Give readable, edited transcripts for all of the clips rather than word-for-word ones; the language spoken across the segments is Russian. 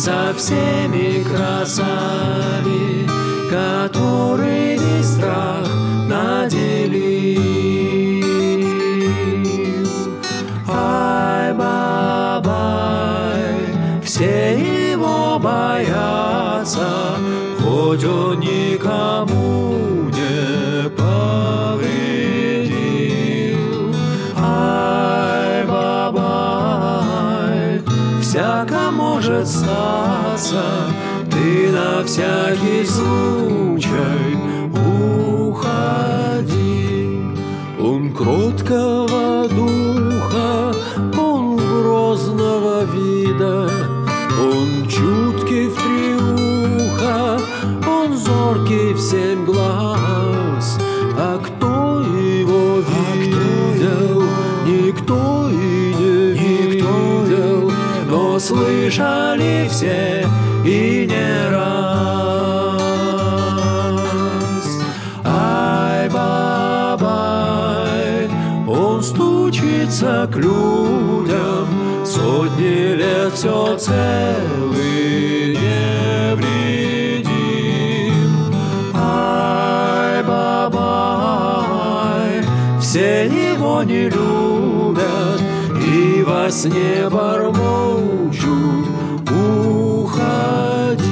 со всеми красами, которыми страх наделил. Ай-бабай, все его боятся, хоть он никому не повредил. Ай-бабай, всяко может статься, ты на всякий случай уходи. Он кроткого духа, он грозного вида, он чуткий в три уха, он зоркий в 7 глаз. А кто его видел? Никто и не видел, но слышали все и не раз. Ай-бабай, он стучится к людям, сотни лет все целый невредим. Ай-бабай, все его не любят и во сне бормочут: уходи.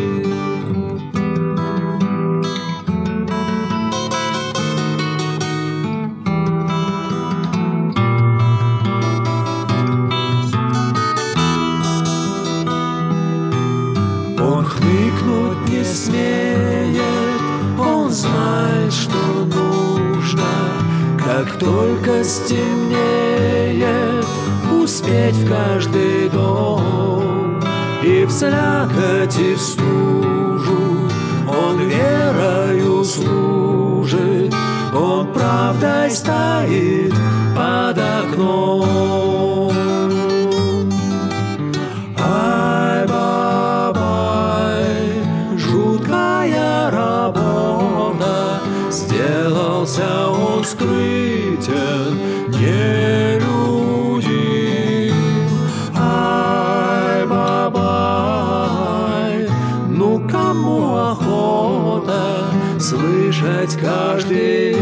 Он хныкнуть не смеет, он знает, что нужно, как только стемнеет, успеть в каждый дом. И в слякоть, и в стужу он верою служит, он правдой стоит под окном. Ай-бабай, жуткая работа, сделался он скрытен, нелюдим. Ай-бабай, ну кому охота слышать каждый